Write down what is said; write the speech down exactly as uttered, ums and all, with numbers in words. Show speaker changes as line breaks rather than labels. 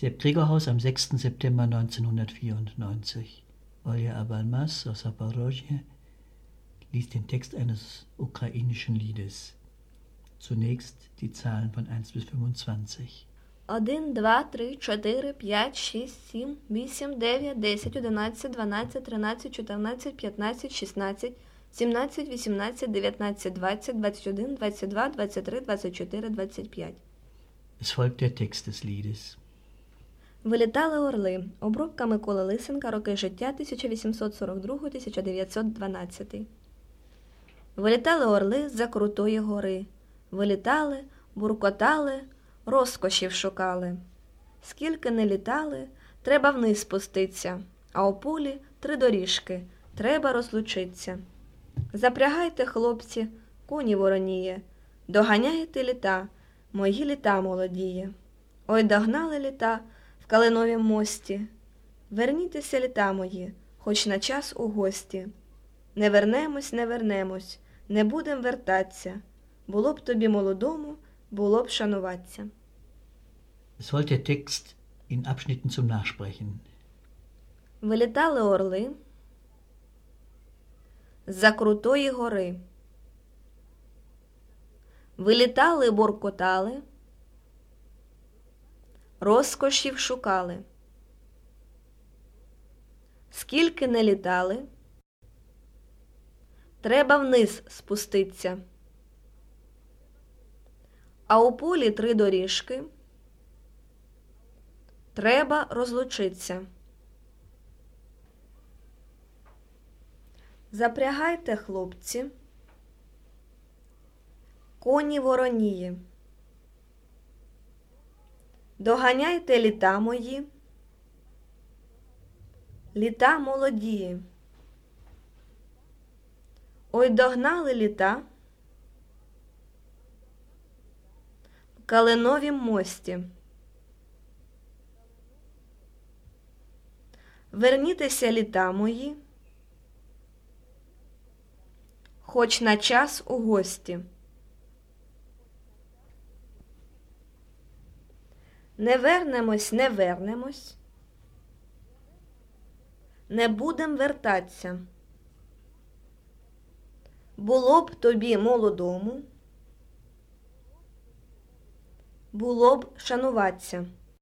Sepp Gregorhaus am sechsten September neunzehnhundertvierundneunzig. Olja Abalmas aus Saporoschje liest den Text eines ukrainischen Liedes. Zunächst die Zahlen von eins bis fünfundzwanzig.
один, два, три, чотири, п'ять, шість, сім, вісім, дев'ять, десять, одинадцять, дванадцять, тринадцять, чотирнадцять, п'ятнадцять, шістнадцять, сімнадцять, вісімнадцять, дев'ятнадцять, двадцять, двадцять один, двадцять два, двадцять три, двадцять чотири, двадцять п'ять.
Es folgt der Text des Liedes.
Вилітали орли. Обробка Миколи Лисенка. Роки життя тисяча вісімсот сорок другий - тисяча дев'ятсот дванадцятий. Вилітали орли з-за крутої гори. Вилітали, буркотали, розкошів шукали. Скільки не літали, треба вниз спуститься, а у полі три доріжки, треба розлучиться. Запрягайте, хлопці, коні вороніє, доганяйте літа, мої літа молодіє. Ой, догнали літа в калиновім мості. Вернітеся, літа мої, хоч на час у гості. Не вернемось, не вернемось, не будем вертаться. Було б тобі молодому, було б шануватися.
Es folgt der Text in Abschnitten zum Nachsprechen.
Вилітали орли з-за крутої гори. Вилітали, буркотали, розкошів шукали. Скільки не літали, треба вниз спуститься, а у полі три доріжки, треба розлучиться. Запрягайте, хлопці, коні вороніє. Доганяйте літа мої, літа молодії. Ой, догнали літа в калиновім мості. Вернітеся, літа мої, хоч на час у гості. Не вернемось, не вернемось, не будем вертаться. Було б тобі молодому, було б шануватися.